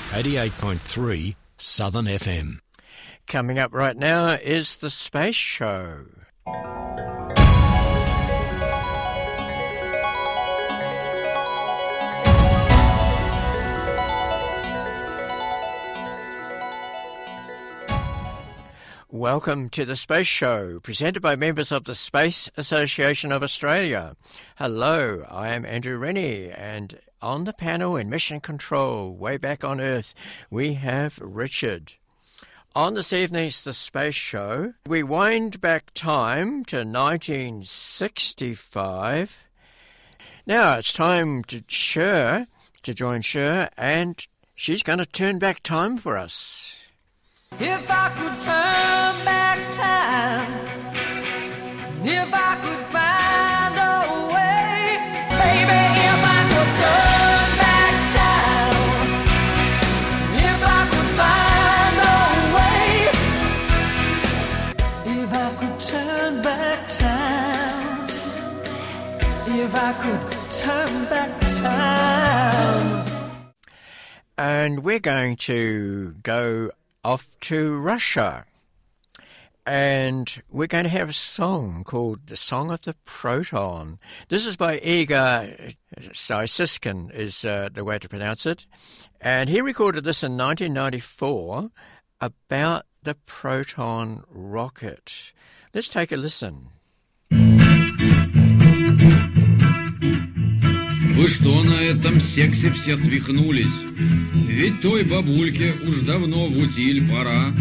88.3 Southern FM. Coming up right now is The Space Show. Welcome to The Space Show, presented by members of the Space Association of Australia. Hello, I am Andrew Rennie, and on the panel in Mission Control, way back on Earth, we have Richard. On this evening's The Space Show, we wind back time to 1965. Now it's time to join Cher, and she's going to turn back time for us. If I could turn back time, if I could find a way, baby, if I could turn back time, if I could find a way, if I could turn back time, if I could turn back time. And we're going to go off to Russia, and we're going to have a song called The Song of the Proton. This is by Igor Siskin, is the way to pronounce it, and he recorded this in 1994 about the proton rocket. Let's take a listen. Вы что на этом сексе все свихнулись? Ведь той бабульке уж давно в утиль пора.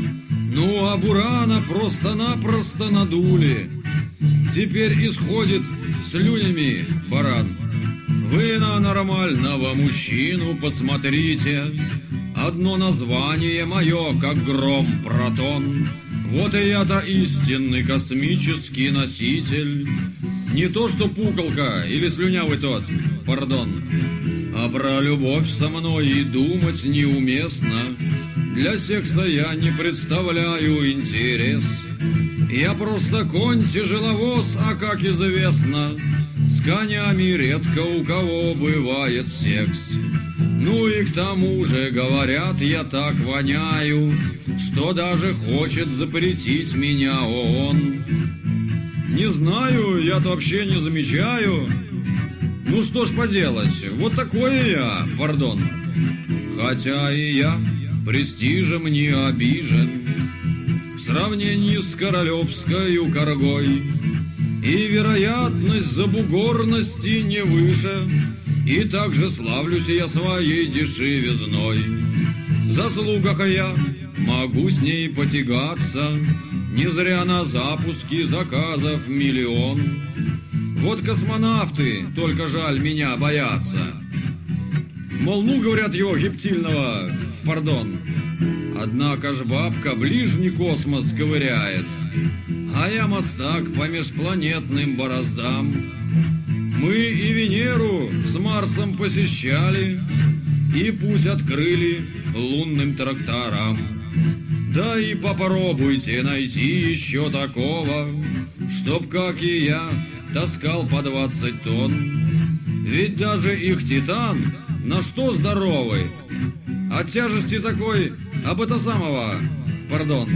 Ну а Бурана просто-напросто надули. Теперь исходит слюнями баран. Вы на нормального мужчину посмотрите. Одно название мое, как гром протон. Вот и я-то истинный космический носитель. Не то что пуколка или слюнявый тот, пардон. А про любовь со мной и думать неуместно. Для секса я не представляю интерес. Я просто конь-тяжеловоз, а как известно, с конями редко у кого бывает секс. Ну и к тому же, говорят, я так воняю, что даже хочет запретить меня ООН. Не знаю, я-то вообще не замечаю. Ну что ж поделать, вот такой я, пардон. Хотя и я престижем не обижен в сравнении с королевской коргой. И вероятность забугорности не выше. И также славлюсь я своей дешевизной. В заслугах я могу с ней потягаться. Не зря на запуске заказов миллион. Вот космонавты, только жаль, меня боятся. Мол, ну, говорят, его гептильного, пардон. Однако ж бабка ближний космос ковыряет, а я мастак по межпланетным бороздам. Мы и Венеру с Марсом посещали, и путь открыли лунным тракторам. Да и попробуйте найти еще такого, чтоб, как и я, таскал по 20 тонн. Ведь даже их Титан на что здоровый? От тяжести такой, об это самого, пардон.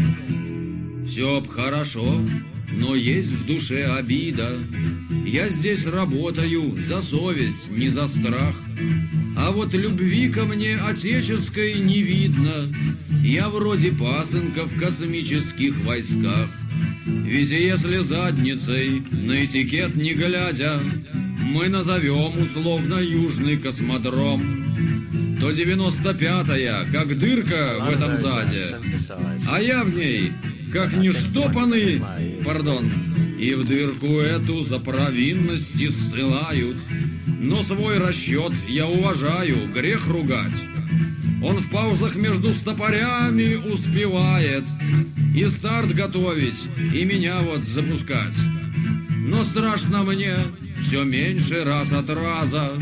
Все б хорошо, но есть в душе обида. Я здесь работаю за совесть, не за страх. А вот любви ко мне отеческой не видно. Я вроде пасынка в космических войсках. Ведь если задницей на этикет не глядя мы назовем условно Южный космодром, то 95-я, как дырка в этом заде, а я в ней, как нештопанный, пардон, и в дырку эту за провинности ссылают. Но свой расчет я уважаю, грех ругать. Он в паузах между стопорями успевает и старт готовить, и меня вот запускать. Но страшно мне все меньше раз от раза.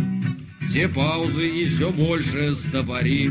Те паузы и все больше стопори.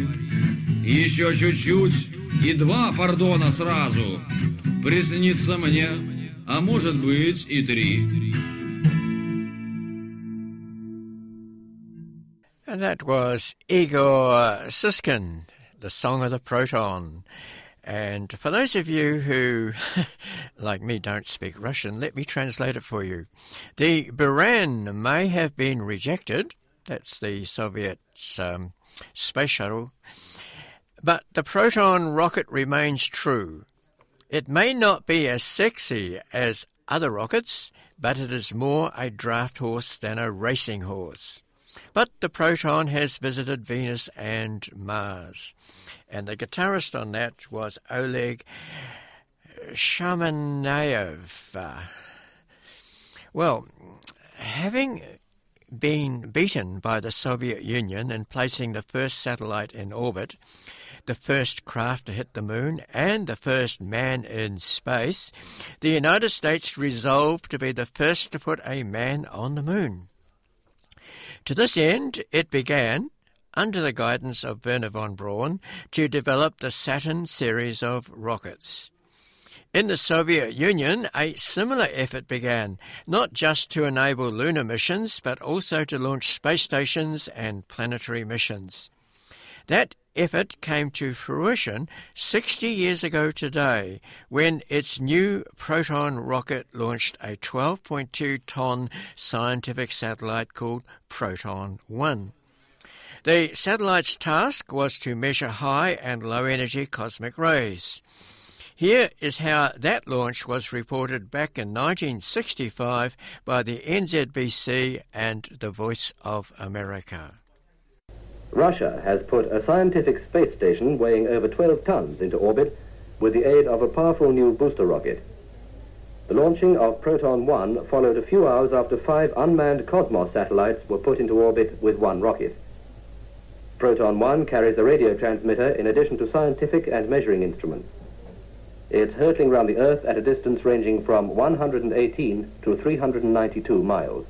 Еще чуть-чуть и 2 пардона сразу приснится мне, а может быть и 3. And that was Igor Siskin, The Song of the Proton. And for those of you who, like me, don't speak Russian, let me translate it for you. The Buran may have been rejected, that's the Soviet space shuttle, but the Proton rocket remains true. It may not be as sexy as other rockets, but it is more a draft horse than a racing horse. But the Proton has visited Venus and Mars. And the guitarist on that was Oleg Shamanayev. Well, having been beaten by the Soviet Union in placing the first satellite in orbit, the first craft to hit the moon, and the first man in space, the United States resolved to be the first to put a man on the moon. To this end, it began, under the guidance of Wernher von Braun, to develop the Saturn series of rockets. In the Soviet Union, a similar effort began, not just to enable lunar missions, but also to launch space stations and planetary missions. That effort came to fruition 60 years ago today, when its new Proton rocket launched a 12.2-ton scientific satellite called Proton 1. The satellite's task was to measure high and low-energy cosmic rays. Here is how that launch was reported back in 1965 by the NZBC and the Voice of America. Russia has put a scientific space station weighing over 12 tons into orbit with the aid of a powerful new booster rocket. The launching of Proton 1 followed a few hours after 5 unmanned Cosmos satellites were put into orbit with one rocket. Proton 1 carries a radio transmitter in addition to scientific and measuring instruments. It's hurtling around the Earth at a distance ranging from 118 to 392 miles.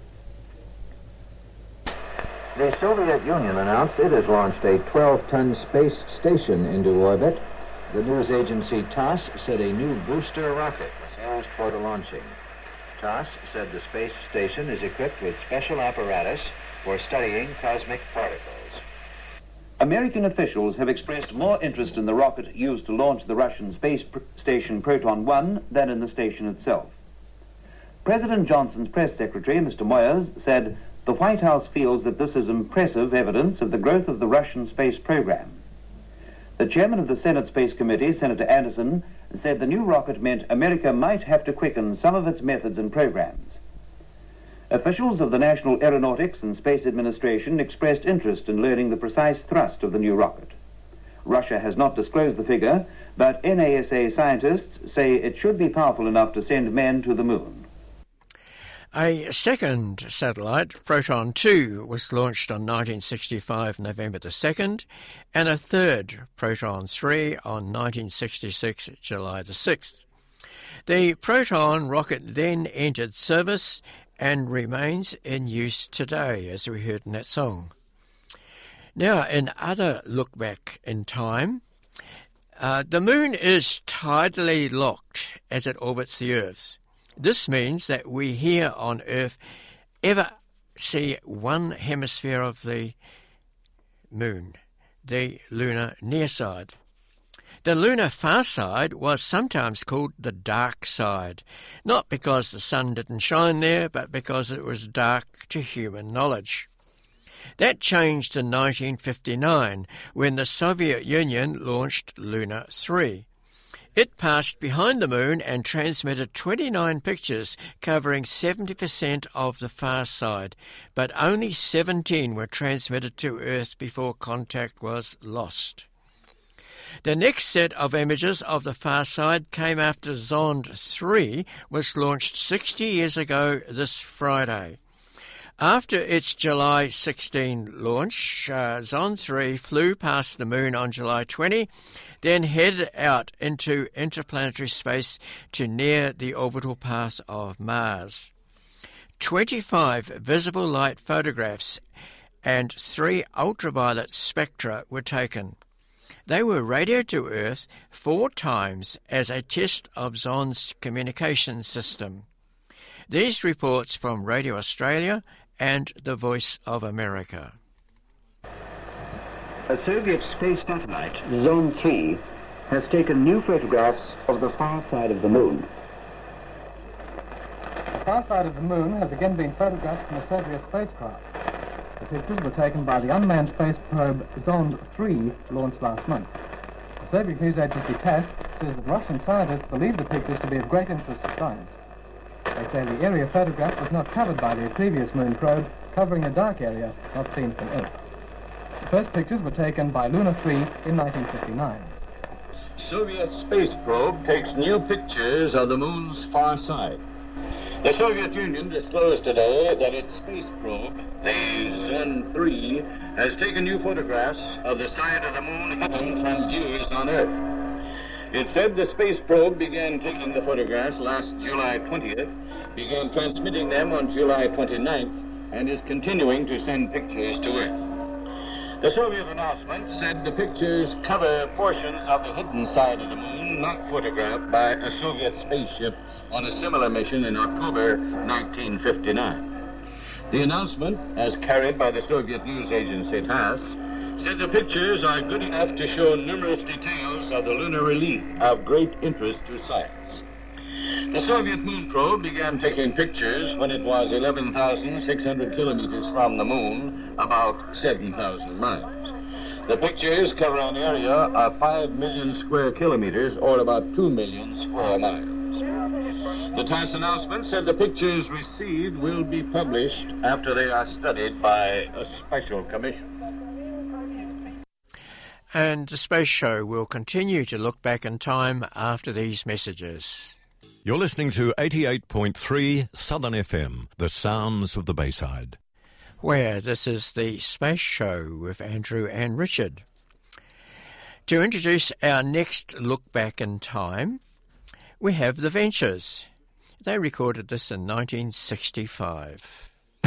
The Soviet Union announced it has launched a 12-ton space station into orbit. The news agency TASS said a new booster rocket was used for the launching. TASS said the space station is equipped with special apparatus for studying cosmic particles. American officials have expressed more interest in the rocket used to launch the Russian space station Proton 1 than in the station itself. President Johnson's press secretary, Mr. Moyers, said the White House feels that this is impressive evidence of the growth of the Russian space program. The chairman of the Senate Space Committee, Senator Anderson, said the new rocket meant America might have to quicken some of its methods and programs. Officials of the National Aeronautics and Space Administration expressed interest in learning the precise thrust of the new rocket. Russia has not disclosed the figure, but NASA scientists say it should be powerful enough to send men to the moon. A second satellite, Proton 2, was launched on 1965 November the 2nd, and a third, Proton 3, on 1966 July the 6th. The Proton rocket then entered service and remains in use today, as we heard in that song. Now, in other look back in time, the moon is tidally locked as it orbits the Earth. This means that we here on Earth ever see one hemisphere of the moon, the lunar near side. The lunar far side was sometimes called the dark side, not because the sun didn't shine there, but because it was dark to human knowledge. That changed in 1959 when the Soviet Union launched Luna 3. It passed behind the moon and transmitted 29 pictures covering 70% of the far side, but only 17 were transmitted to Earth before contact was lost. The next set of images of the far side came after Zond 3 was launched 60 years ago this Friday. After its July 16 launch, Zond 3 flew past the moon on July 20, then headed out into interplanetary space to near the orbital path of Mars. 25 visible light photographs and 3 ultraviolet spectra were taken. They were radioed to Earth 4 times as a test of Zond's communication system. These reports from Radio Australia and the Voice of America. A Soviet space satellite, Zone 3, has taken new photographs of the far side of the moon. The far side of the moon has again been photographed from a Soviet spacecraft. The pictures were taken by the unmanned space probe Zond 3, launched last month. The Soviet news agency TASS says that Russian scientists believe the pictures to be of great interest to science. They say the area photographed was not covered by the previous moon probe, covering a dark area not seen from Earth. The first pictures were taken by Luna 3 in 1959. Soviet space probe takes new pictures of the moon's far side. The Soviet Union disclosed today that its space probe, the Zone 3, has taken new photographs of the side of the moon hidden from viewers on Earth. It said the space probe began taking the photographs last July 20th, began transmitting them on July 29th, and is continuing to send pictures to Earth. The Soviet announcement said the pictures cover portions of the hidden side of the moon not photographed by a Soviet spaceship on a similar mission in October 1959. The announcement, as carried by the Soviet news agency TASS, said the pictures are good enough to show numerous details of the lunar relief of great interest to science. The Soviet moon probe began taking pictures when it was 11,600 kilometers from the moon, about 7,000 miles. The pictures cover an area of 5 million square kilometers, or about 2 million square miles. The TASS announcement said the pictures received will be published after they are studied by a special commission. And the Space Show will continue to look back in time after these messages. You're listening to 88.3 Southern FM, the sounds of the Bayside. Where this is the Space Show with Andrew and Richard. To introduce our next look back in time, we have The Ventures. They recorded this in 1965.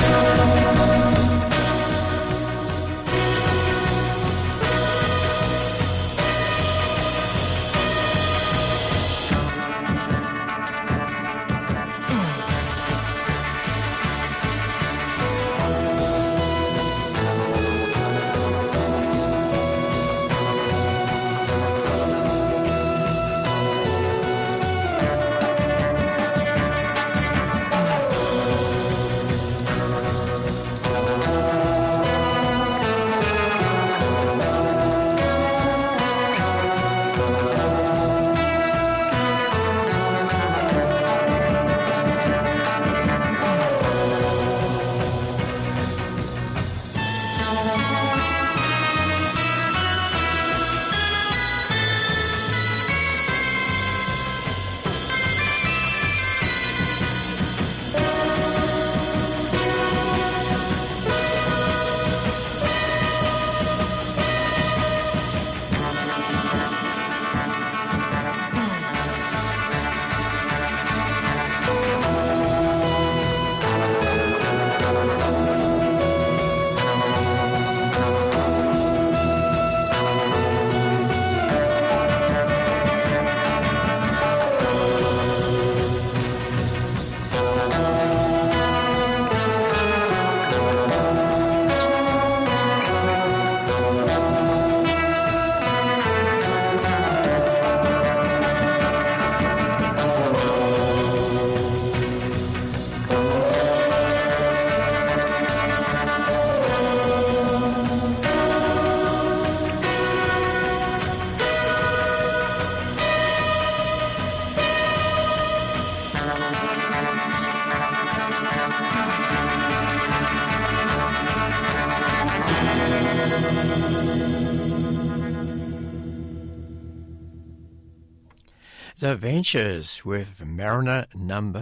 The Ventures with Mariner Number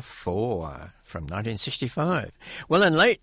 4 from 1965. Well, in late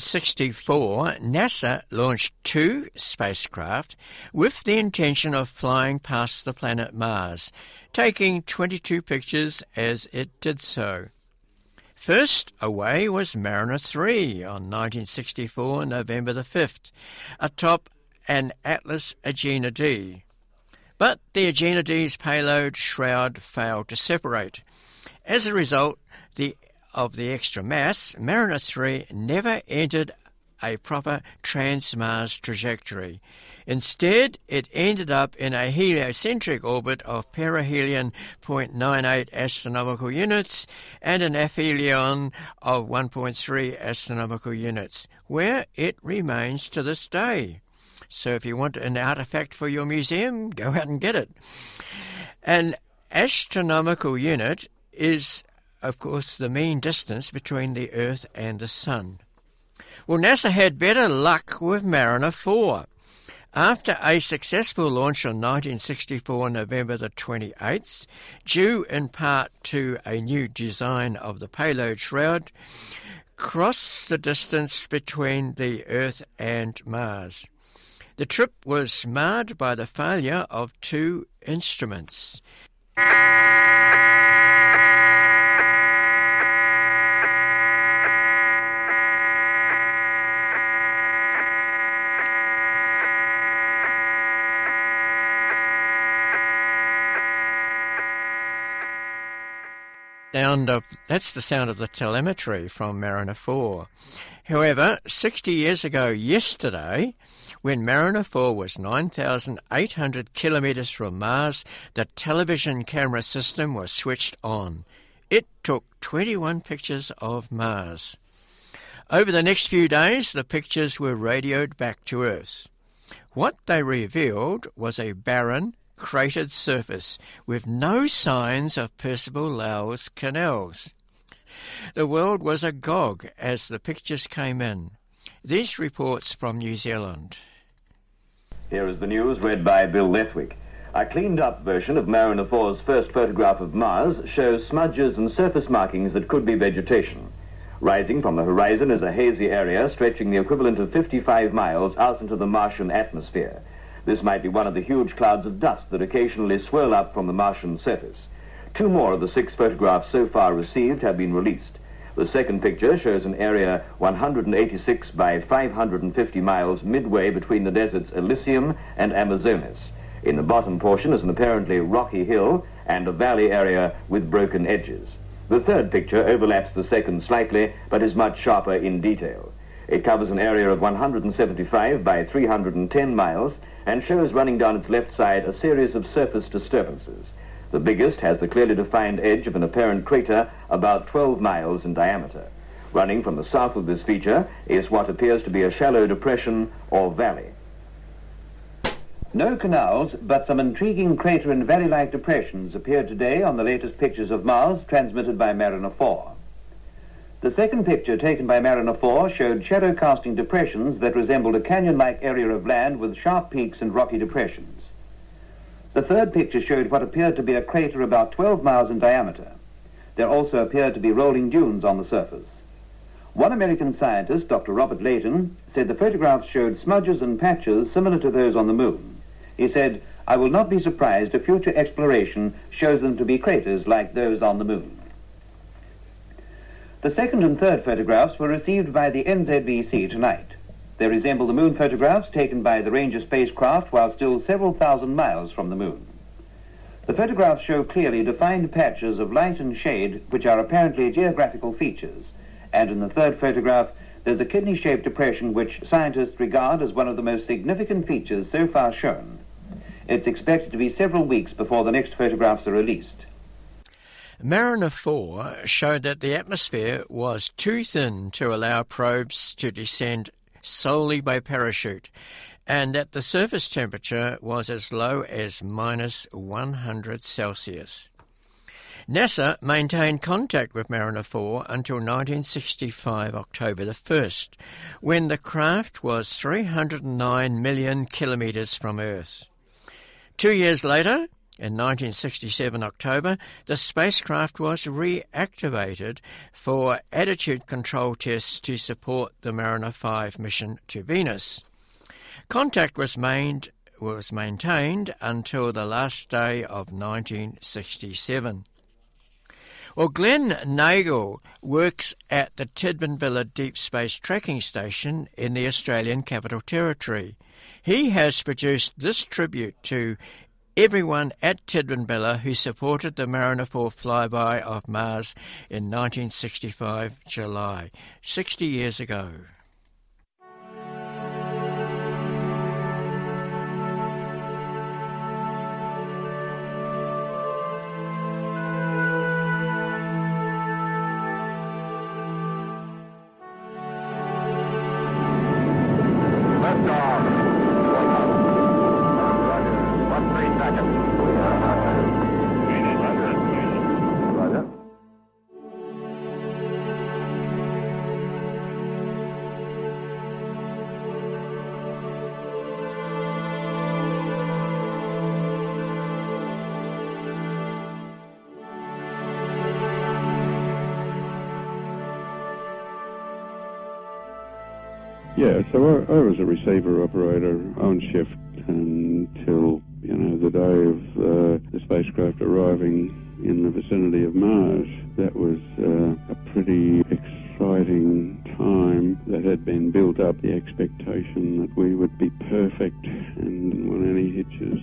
1964, NASA launched 2 spacecraft with the intention of flying past the planet Mars, taking 22 pictures as it did so. First away was Mariner 3 on 1964, November the 5th, atop an Atlas Agena D. But the Agena D's payload shroud failed to separate. As a result of the extra mass, Mariner 3 never entered a proper trans-Mars trajectory. Instead, it ended up in a heliocentric orbit of perihelion 0.98 astronomical units and an aphelion of 1.3 astronomical units, where it remains to this day. So if you want an artifact for your museum, go out and get it. An astronomical unit is, of course, the mean distance between the Earth and the Sun. Well, NASA had better luck with Mariner 4. After a successful launch on 1964 November the 28th, due in part to a new design of the payload shroud, crossed the distance between the Earth and Mars. The trip was marred by the failure of two instruments. That's the sound of the telemetry from Mariner 4. However, 60 years ago yesterday, when Mariner 4 was 9,800 kilometres from Mars, the television camera system was switched on. It took 21 pictures of Mars. Over the next few days, the pictures were radioed back to Earth. What they revealed was a barren, cratered surface with no signs of Percival Lowell's canals. The world was agog as the pictures came in. These reports from New Zealand. Here is the news read by Bill Lethwick. A cleaned-up version of Mariner 4's first photograph of Mars shows smudges and surface markings that could be vegetation. Rising from the horizon is a hazy area stretching the equivalent of 55 miles out into the Martian atmosphere. This might be one of the huge clouds of dust that occasionally swirl up from the Martian surface. 2 more of the 6 photographs so far received have been released. The second picture shows an area 186 by 550 miles midway between the deserts Elysium and Amazonas. In the bottom portion is an apparently rocky hill and a valley area with broken edges. The third picture overlaps the second slightly, but is much sharper in detail. It covers an area of 175 by 310 miles and shows running down its left side a series of surface disturbances. The biggest has the clearly defined edge of an apparent crater about 12 miles in diameter. Running from the south of this feature is what appears to be a shallow depression or valley. No canals, but some intriguing crater and valley-like depressions appeared today on the latest pictures of Mars transmitted by Mariner 4. The second picture taken by Mariner 4 showed shadow-casting depressions that resembled a canyon-like area of land with sharp peaks and rocky depressions. The third picture showed what appeared to be a crater about 12 miles in diameter. There also appeared to be rolling dunes on the surface. One American scientist, Dr. Robert Layton, said the photographs showed smudges and patches similar to those on the moon. He said, "I will not be surprised if future exploration shows them to be craters like those on the moon." The second and third photographs were received by the NZVC tonight. They resemble the moon photographs taken by the Ranger spacecraft while still several thousand miles from the moon. The photographs show clearly defined patches of light and shade which are apparently geographical features, and in the third photograph there's a kidney-shaped depression which scientists regard as one of the most significant features so far shown. It's expected to be several weeks before the next photographs are released. Mariner 4 showed that the atmosphere was too thin to allow probes to descend solely by parachute, and that the surface temperature was as low as minus 100 Celsius. NASA maintained contact with Mariner 4 until 1965, October the 1st, when the craft was 309 million kilometres from Earth. 2 years later, in 1967 October, the spacecraft was reactivated for attitude control tests to support the Mariner 5 mission to Venus. Contact was maintained until the last day of 1967. Well, Glenn Nagel works at the Tidbinbilla Deep Space Tracking Station in the Australian Capital Territory. He has produced this tribute to everyone at Tidbinbilla who supported the Mariner 4 flyby of Mars in 1965 July, 60 years ago. Yeah, so I was a receiver operator on shift until, the day of the spacecraft arriving in the vicinity of Mars. That was a pretty exciting time that had been built up, the expectation that we would be perfect and didn't want any hitches.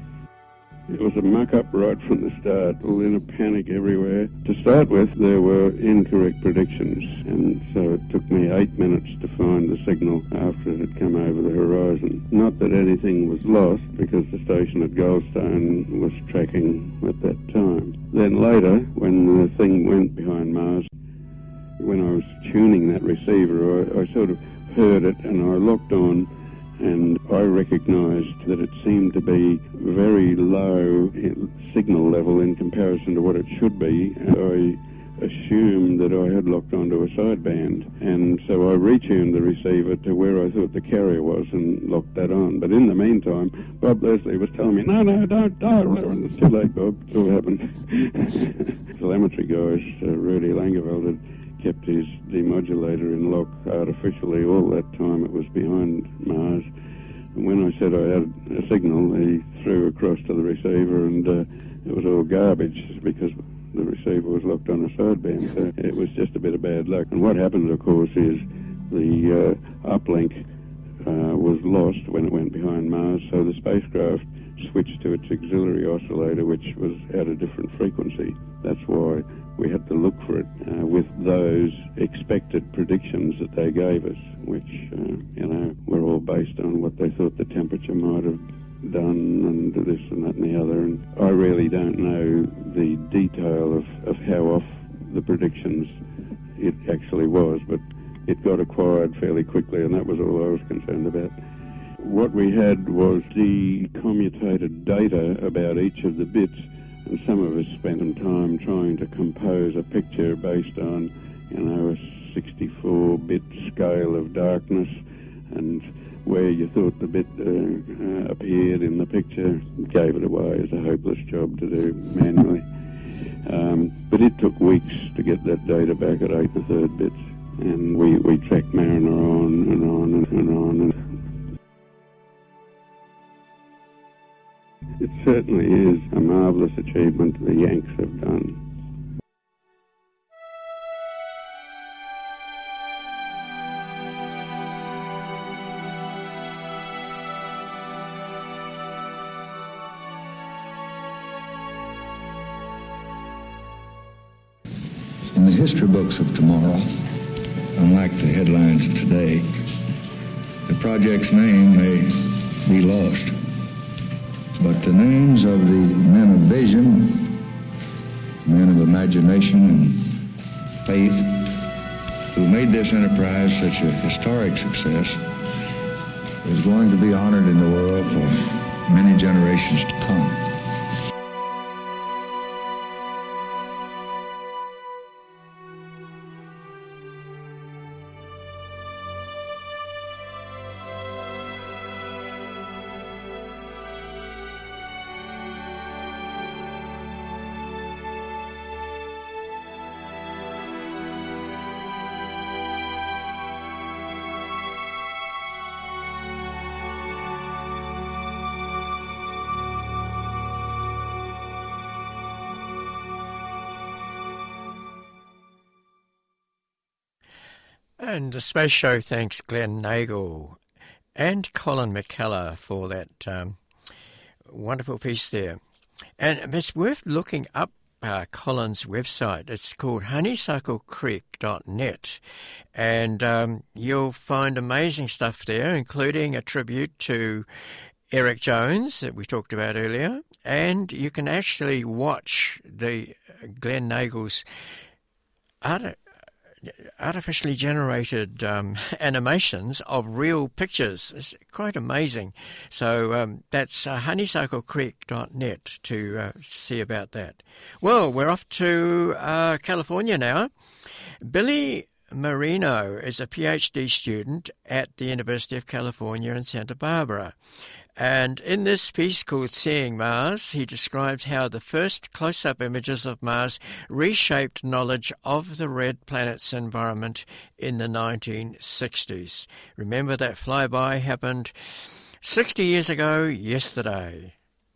It was a muck-up right from the start, all in a panic everywhere. To start with, there were incorrect predictions, and so it took me 8 minutes to find the signal after it had come over the horizon. Not that anything was lost, because the station at Goldstone was tracking at that time. Then later, when the thing went behind Mars, when I was tuning that receiver, I sort of heard it and I locked on, and I recognised that it seemed to be very low signal level in comparison to what it should be. I assumed that I had locked onto a sideband, and so I retuned the receiver to where I thought the carrier was and locked that on. But in the meantime, Bob Leslie was telling me, no, don't. It's too late, Bob. It's all happened. Telemetry guys, Rudy Langeveld, had kept his demodulator in lock artificially all that time it was behind Mars. And when I said I had a signal, he threw across to the receiver, and it was all garbage because the receiver was locked on a sideband. So it was just a bit of bad luck. And what happened, of course, is the uplink was lost when it went behind Mars, so the spacecraft switched to its auxiliary oscillator, which was at a different frequency. That's why we had to look for it with those expected predictions that they gave us, which, were all based on what they thought the temperature might have done and this and that and the other. And I really don't know the detail of how off the predictions it actually was, but it got acquired fairly quickly, and that was all I was concerned about. What we had was decommutated data about each of the bits, and some of us spent some time trying to compose a picture based on, a 64-bit scale of darkness, and where you thought the bit appeared in the picture gave it away as a hopeless job to do manually. But it took weeks to get that data back at 8 1/3 bits, and we tracked Mariner on and on and on. And it certainly is a marvellous achievement the Yanks have done. In the history books of tomorrow, unlike the headlines of today, the project's name may be lost. But the names of the men of vision, men of imagination and faith, who made this enterprise such a historic success, is going to be honored in the world for many generations to come. And the Space Show thanks Glenn Nagle and Colin McKellar for that wonderful piece there. And it's worth looking up Colin's website. It's called honeysucklecreek.net, and you'll find amazing stuff there, including a tribute to Eric Jones that we talked about earlier, and you can actually watch the Glenn Nagle's artificially generated animations of real pictures. It's quite amazing. So that's honeysucklecreek.net to see about that. Well, we're off to California now. Billy Marino is a PhD student at the University of California in Santa Barbara. And in this piece called Seeing Mars, he describes how the first close-up images of Mars reshaped knowledge of the red planet's environment in the 1960s. Remember that flyby happened 60 years ago yesterday.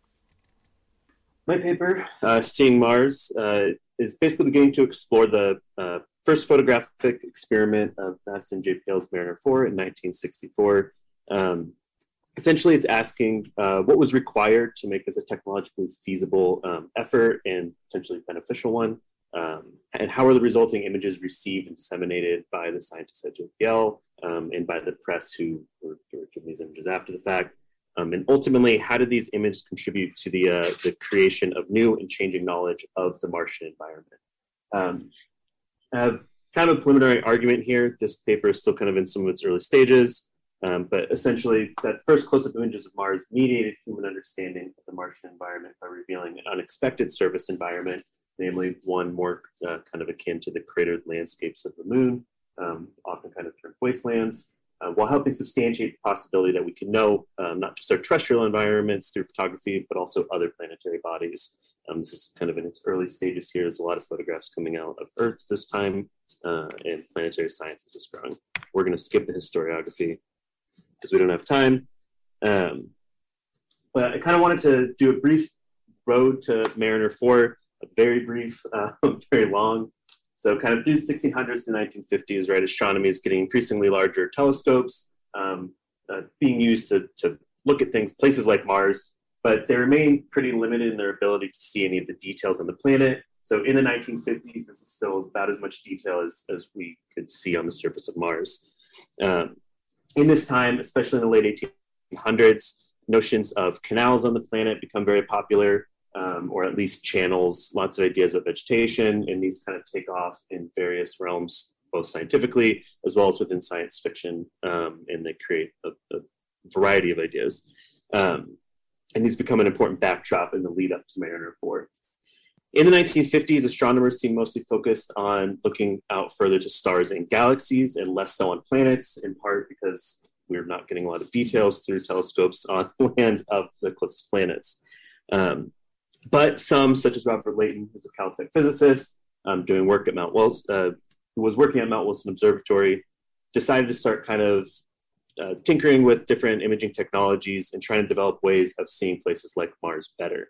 My paper, Seeing Mars, is basically beginning to explore the first photographic experiment of NASA and JPL's Mariner 4 in 1964. Essentially, it's asking what was required to make this a technologically feasible effort and potentially beneficial one, and how are the resulting images received and disseminated by the scientists at JPL and by the press who were given these images after the fact. And ultimately, how did these images contribute to the creation of new and changing knowledge of the Martian environment? I have kind of a preliminary argument here. This paper is still kind of in some of its early stages. But essentially, that first close-up images of Mars mediated human understanding of the Martian environment by revealing an unexpected surface environment, namely one more kind of akin to the cratered landscapes of the Moon, often kind of termed wastelands, while helping substantiate the possibility that we can know not just our terrestrial environments through photography, but also other planetary bodies. This is kind of in its early stages here. There's a lot of photographs coming out of Earth this time, and planetary science is just growing. We're going to skip the historiography because we don't have time. But I kind of wanted to do a brief road to Mariner 4, a very brief, very long. So kind of through 1600s to 1950s, right, astronomy is getting increasingly larger telescopes being used to look at things, places like Mars, but they remain pretty limited in their ability to see any of the details on the planet. So in the 1950s, this is still about as much detail as we could see on the surface of Mars. In this time, especially in the late 1800s, notions of canals on the planet become very popular, or at least channels, lots of ideas about vegetation, and these kind of take off in various realms, both scientifically as well as within science fiction, and they create a variety of ideas. And these become an important backdrop in the lead up to Mariner 4. In the 1950s, astronomers seem mostly focused on looking out further to stars and galaxies and less so on planets, in part because we're not getting a lot of details through telescopes on land of the closest planets. But some, such as Robert Layton, who's a Caltech physicist, doing work at Mount Wilson, who was working at Mount Wilson Observatory, decided to start kind of tinkering with different imaging technologies and trying to develop ways of seeing places like Mars better.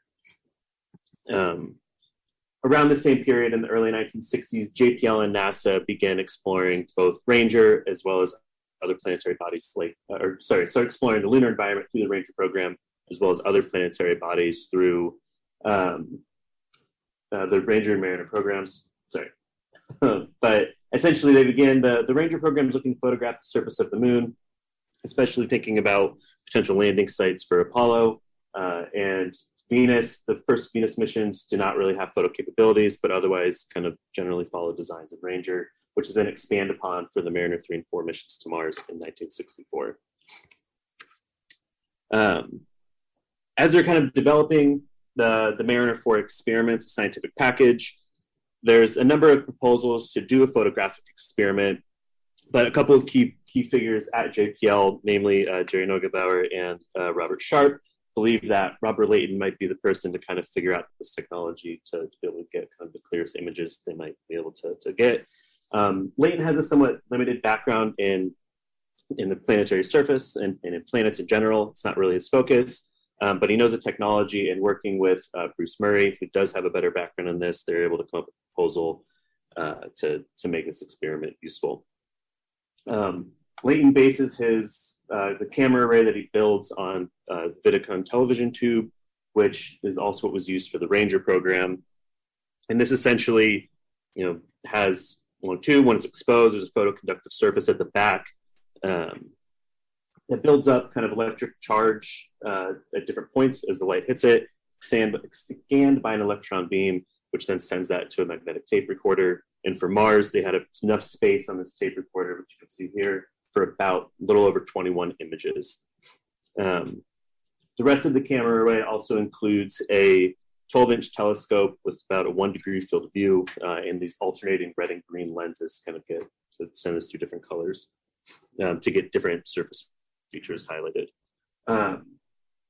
Around the same period in the early 1960s, JPL and NASA began exploring both Ranger as well as other planetary bodies, started exploring the lunar environment through the Ranger program, as well as other planetary bodies through the Ranger and Mariner programs. But essentially they began, the Ranger program is looking to photograph the surface of the Moon, especially thinking about potential landing sites for Apollo, and Venus. The first Venus missions do not really have photo capabilities, but otherwise kind of generally follow designs of Ranger, which is then expanded upon for the Mariner 3 and 4 missions to Mars in 1964. As they're kind of developing the Mariner 4 experiments, a scientific package, there's a number of proposals to do a photographic experiment, but a couple of key figures at JPL, namely Jerry Neugebauer and Robert Sharp, believe that Robert Layton might be the person to kind of figure out this technology to be able to get kind of the clearest images they might be able to get. Layton has a somewhat limited background in the planetary surface and in planets in general. It's not really his focus, but he knows the technology, and working with Bruce Murray, who does have a better background in this, they're able to come up with a proposal to make this experiment useful. Layton bases the camera array that he builds on Vidicon television tube, which is also what was used for the Ranger program. And this essentially, has one tube. When it's exposed, there's a photoconductive surface at the back that builds up kind of electric charge at different points as the light hits it, scanned by an electron beam, which then sends that to a magnetic tape recorder. And for Mars, they had enough space on this tape recorder, which you can see here, for about a little over 21 images. The rest of the camera array also includes a 12-inch telescope with about a 1-degree field of view, and these alternating red and green lenses kind of get to send us through different colors to get different surface features highlighted.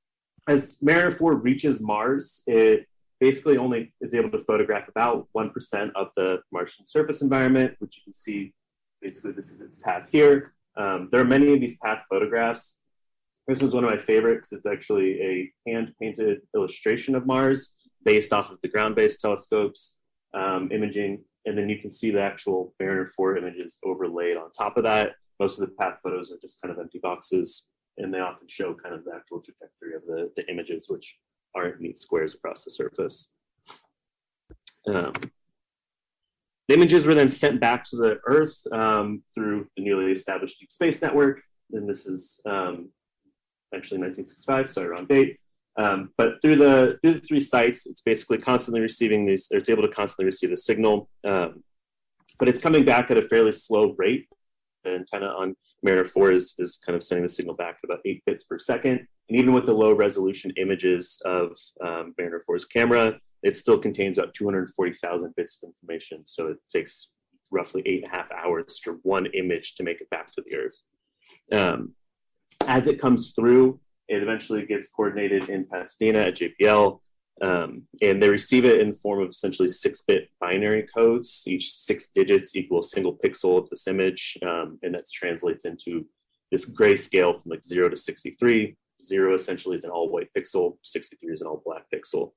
as Mariner 4 reaches Mars, it basically only is able to photograph about 1% of the Martian surface environment, which you can see, basically this is its path here. There are many of these path photographs. This one's one of my favorites. It's actually a hand-painted illustration of Mars based off of the ground-based telescopes imaging, and then you can see the actual Mariner 4 images overlaid on top of that. Most of the path photos are just kind of empty boxes, and they often show kind of the actual trajectory of the images, which aren't neat squares across the surface. The images were then sent back to the Earth through the newly established Deep Space Network, and this is actually 1965, sorry, wrong date. But through the 3 sites, it's basically constantly receiving these, it's able to constantly receive the signal, but it's coming back at a fairly slow rate. The antenna on Mariner 4 is kind of sending the signal back at about 8 bits per second. And even with the low resolution images of Mariner 4's camera, it still contains about 240,000 bits of information. So it takes roughly 8.5 hours for one image to make it back to the Earth. As it comes through, it eventually gets coordinated in Pasadena at JPL, and they receive it in the form of essentially 6-bit binary codes. Each 6 digits equal a single pixel of this image, and that translates into this grayscale from like 0 to 63. 0 essentially is an all-white pixel, 63 is an all-black pixel.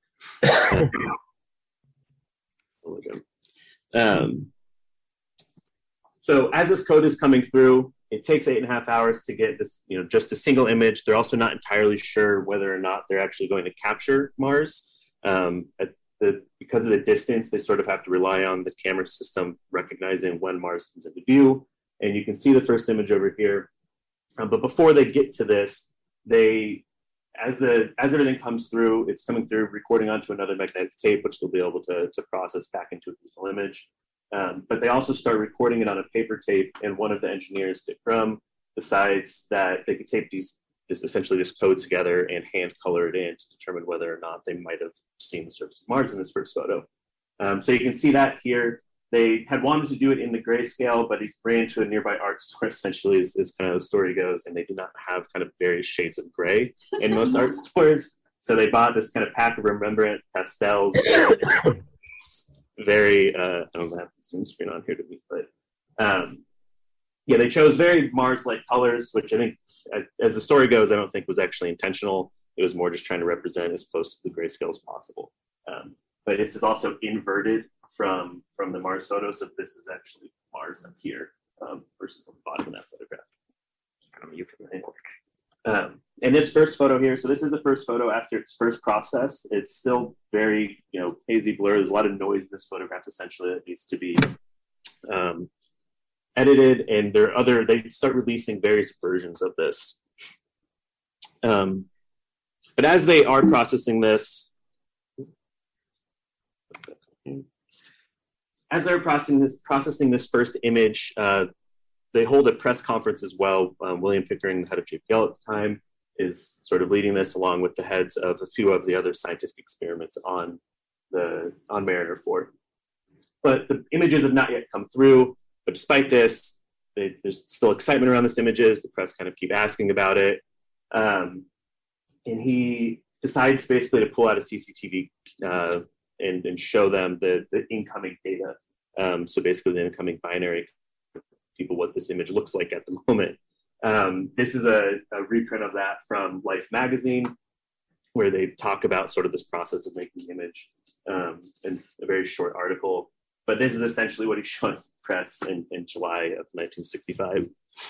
So as this code is coming through, it takes 8.5 hours to get this, just a single image. They're also not entirely sure whether or not they're actually going to capture Mars. Because of the distance, they sort of have to rely on the camera system recognizing when Mars comes into view. And you can see the first image over here. But before they get to this, as everything comes through, it's coming through, recording onto another magnetic tape, which they'll be able to process back into a digital image. But they also start recording it on a paper tape, and one of the engineers, Dick Crum, decides that they could tape essentially this code together and hand color it in to determine whether or not they might have seen the surface of Mars in this first photo. So you can see that here. They had wanted to do it in the grayscale, but he ran into a nearby art store, essentially, is kind of the story goes, and they do not have kind of various shades of gray in most art stores. So they bought this kind of pack of Rembrandt pastels. Very, I don't have the Zoom screen on here to me, but yeah, they chose very Mars-like colors, which I think, as the story goes, I don't think was actually intentional. It was more just trying to represent as close to the grayscale as possible. But this is also inverted from the Mars photo, so this is actually Mars up here versus on the bottom of that photograph. Just kind of mute it. And this first photo here, so this is the first photo after it's first processed. It's still very, hazy blur. There's a lot of noise in this photograph, essentially, that needs to be edited, and they start releasing various versions of this. But as they are processing this, processing this first image, they hold a press conference as well. William Pickering, the head of JPL at the time, is sort of leading this along with the heads of a few of the other scientific experiments on Mariner 4. But the images have not yet come through. But despite this, there's still excitement around these images. The press kind of keep asking about it. And he decides basically to pull out a CCTV and show them the incoming data. So basically the incoming binary, people what this image looks like at the moment. This is a reprint of that from Life magazine, where they talk about sort of this process of making the image in a very short article. But this is essentially what he showed the press in July of 1965.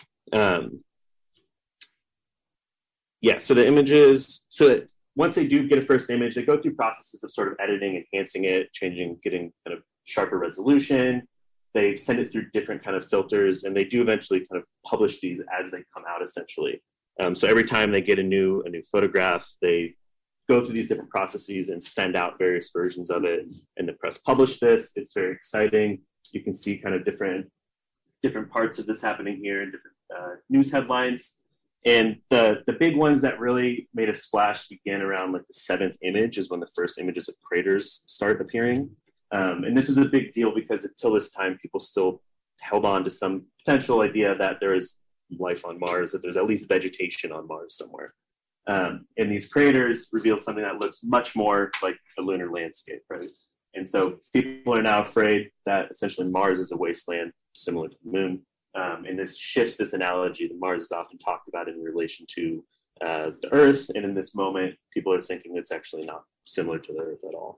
So the images, once they do get a first image, they go through processes of sort of editing, enhancing it, changing, getting kind of sharper resolution. They send it through different kind of filters, and they do eventually kind of publish these as they come out, essentially. So every time they get a new photograph, they go through these different processes and send out various versions of it, and the press publish this. It's very exciting. You can see kind of different parts of this happening here in different news headlines. And the big ones that really made a splash began around like the 7th image is when the first images of craters start appearing. And this is a big deal because until this time, people still held on to some potential idea that there is life on Mars, that there's at least vegetation on Mars somewhere. And these craters reveal something that looks much more like a lunar landscape, right? And so people are now afraid that essentially Mars is a wasteland similar to the moon. And this shifts this analogy that Mars is often talked about in relation to the Earth. And in this moment, people are thinking it's actually not similar to the Earth at all.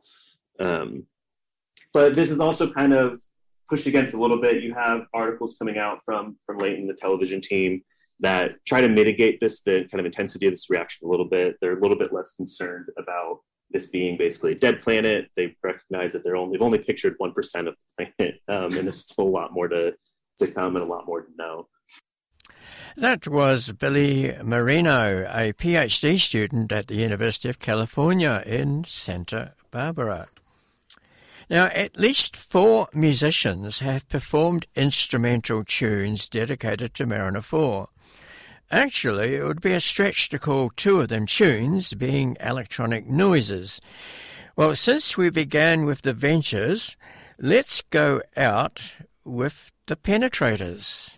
But this is also kind of pushed against a little bit. You have articles coming out from Leighton, the television team, that try to mitigate the kind of intensity of this reaction a little bit. They're a little bit less concerned about this being basically a dead planet. They recognize that they've only pictured 1% of the planet, and there's still a lot more to come and a lot more to know. That was Billy Marino, a PhD student at the University of California in Santa Barbara. Now, at least 4 musicians have performed instrumental tunes dedicated to Mariner 4. Actually, it would be a stretch to call 2 of them tunes, being electronic noises. Well, since we began with the Ventures, let's go out with the Penetrators.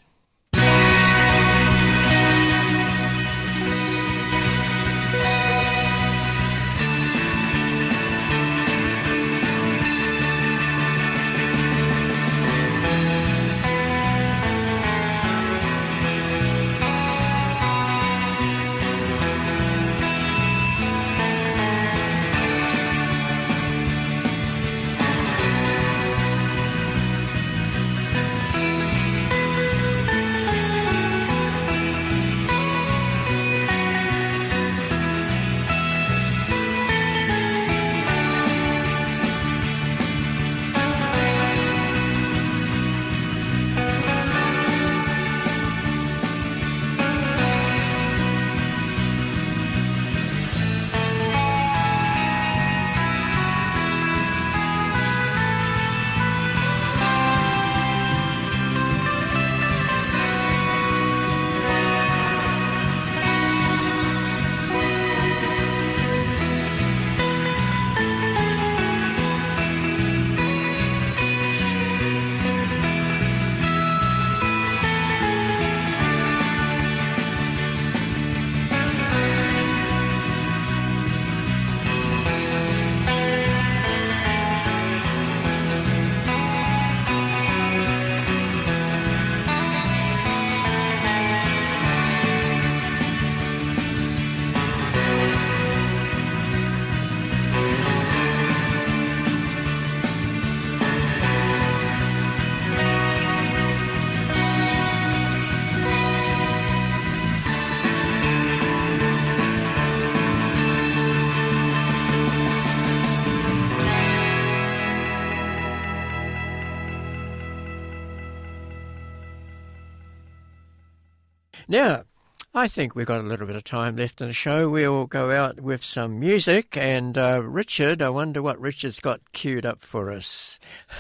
Now, I think we've got a little bit of time left in the show. We'll go out with some music, and Richard, I wonder what Richard's got queued up for us.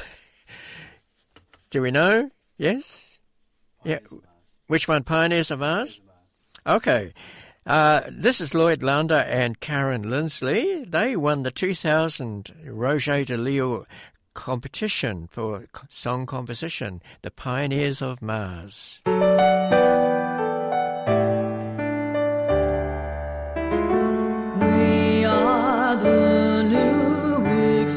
Do we know? Yes? Yeah. Which one? Pioneers of Mars? Okay. This is Lloyd Launder and Karen Lindsley. They won the 2000 Roger de Lille competition for song composition, The Pioneers of Mars. We are the new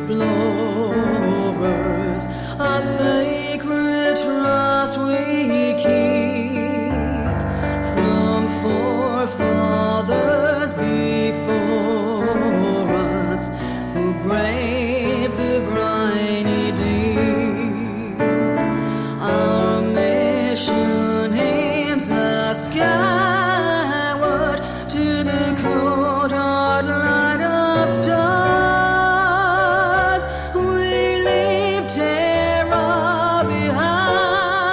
explorers, a sacred trust we keep from forefathers before us who braved the briny deep. Our mission aims the skyward to the cold hard light of stars. We leave terror behind.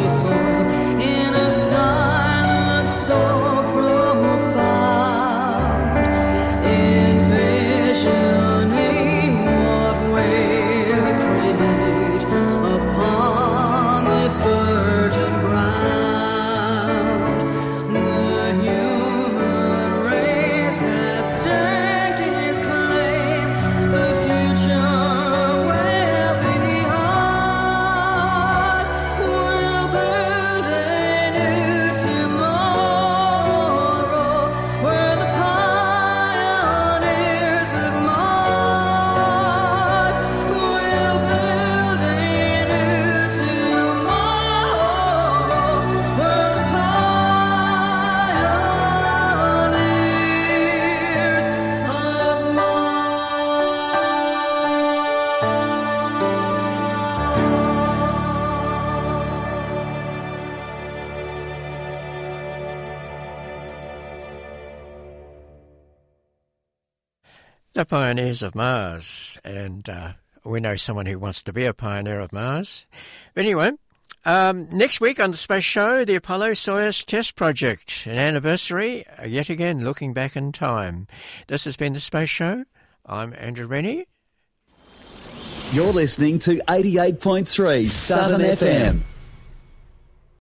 The Pioneers of Mars, and we know someone who wants to be a pioneer of Mars. But anyway, next week on the Space Show, the Apollo-Soyuz Test Project, an anniversary, yet again looking back in time. This has been the Space Show. I'm Andrew Rennie. You're listening to 88.3 Southern FM.